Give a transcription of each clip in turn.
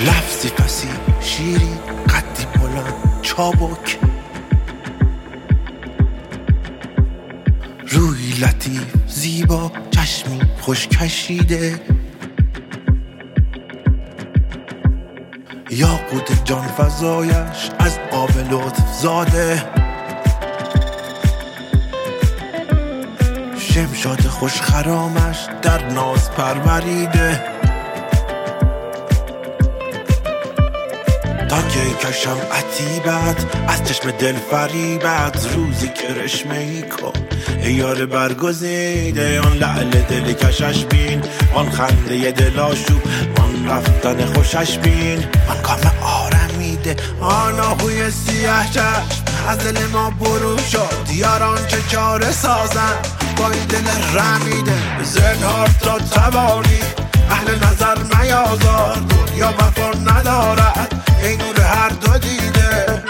لفظی فسی شیری قدی بلند چابک، روی لطیف زیبا چشمی خوش کشیده، یاقوت جان فزایش از آب لطف زاده، شمشاد خوش خرامش در ناز پروریده، تا که کشم عتیبت از چشم دل فریبت، روزی کرشمه ای کن ای یار برگزیده، آن لعل دل کشش بین، آن خنده دل آشوب، آن رفتن خوشش بین، آن کام آرمیده، آن آهوی سیاه چشم از دل ما برو شد، یاران چه چاره سازن با این دل رمیده، زنهار تا توانی اهل نظر میازار، دنیا وفا ندارد ای نور هر دو دیده.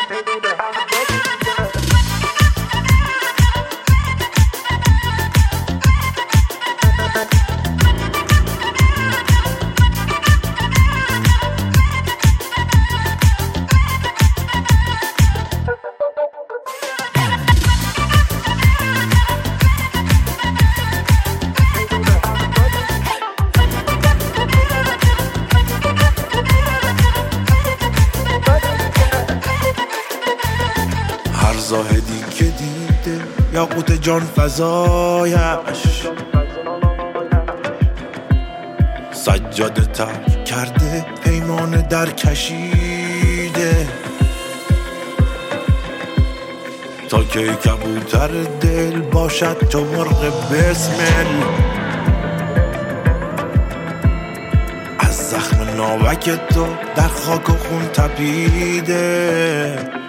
هر زاهدی که دیده یاقوت جان فزایش، سجاده تر کرده پیمان در کشیده، تا که کبوتر دل باشد چو مرغ بسمل، از زخم ناوک تو در خاک و خون تپیده،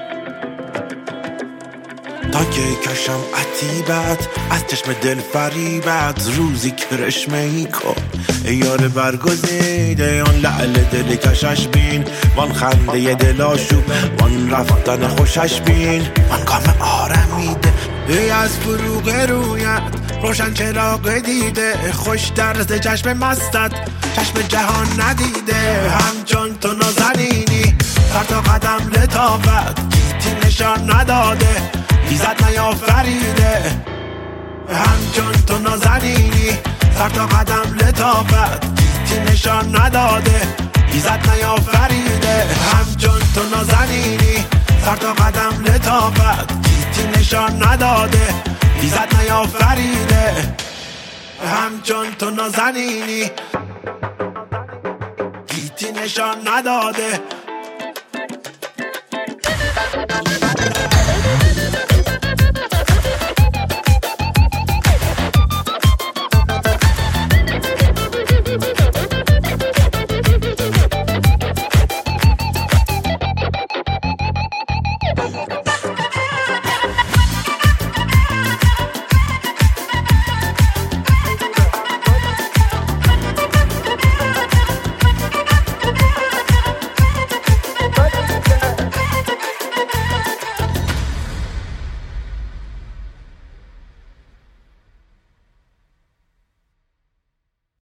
تا که کشم عتیبت از چشم دل فریبت، روزی کرشمه ای کن ای یار برگزیده، آن لعل دل کشش بین، وان خنده دل آشوب، وان رفتن خوشش بین، وان کام آرمیده، ای از فروغ رویت روشن چراغ دیده، خوش درز چشم مستت چشم جهان ندیده، همچون تو نازنینی سر تا قدم لطافت، گیتی نشان نداده ایزد نیافریده، همچون تو نازنینی سر تا قدم لطافت، گیتی نشان نداده ایزد نیافریده، همچون تو نازنینی سر تا قدم لطافت، گیتی نشان نداده ایزد نیافریده، همچون تو نازنینی گیتی نشان نداده